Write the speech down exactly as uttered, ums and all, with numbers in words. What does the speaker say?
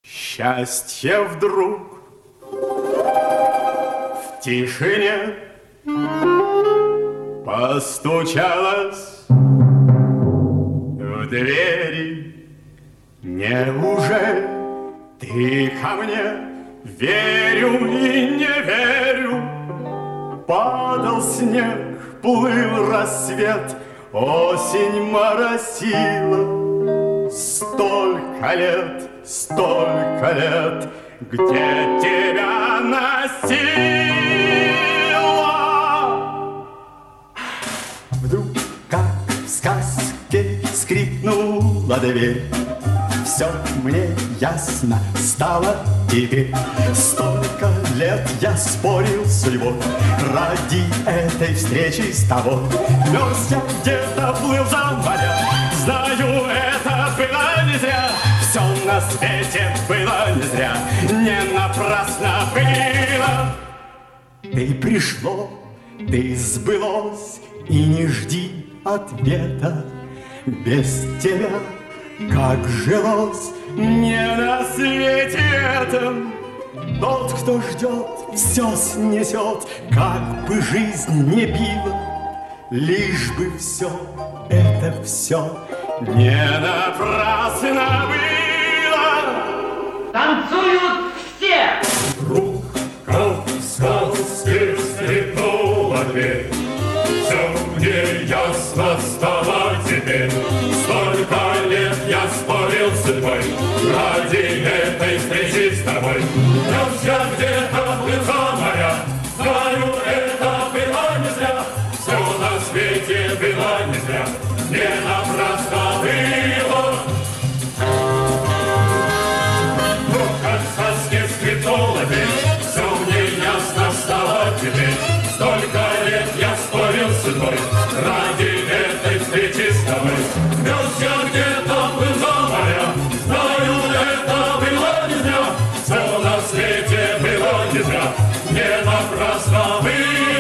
Счастье вдруг в тишине постучалось в двери. Неужели ты ко мне? Верю и не верю. Падал снег, плыл рассвет, осень моросила. Столько лет, столько лет, где тебя носила. Вдруг, как в сказке, скрипнула дверь. Все мне ясно стало теперь. Столько лет я спорил с судьбой ради этой встречи с тобой. Мерз я где-то, плыл за моря. Знаю, это было не зря. Все на свете было не зря. Не напрасно было. Ты пришло, ты сбылось, и не жди ответа. Без тебя как жилось мне на свете этом. Тот, кто ждет, все снесет, как бы жизнь не била. Лишь бы все, это все не напрасно было. Танцуют все! Вдруг, как в сказке, скрипнула дверь. Все мне ясно стало теперь. Столько лет я спорил с судьбой ради этой встречи с тобой. Мерз я где-то, плыл за моря. Знаю, это было не зря. Все на свете было не зря. Не напрасно было. Вдруг, как в сказке, скрипнула дверь. Все мне ясно стало теперь. Столько лет я спорил с судьбой ради этой встречи с тобой. Мерз я где-то, плыл за моря. Знаю, это было не зря. Все на свете было не зря. Не напрасно было.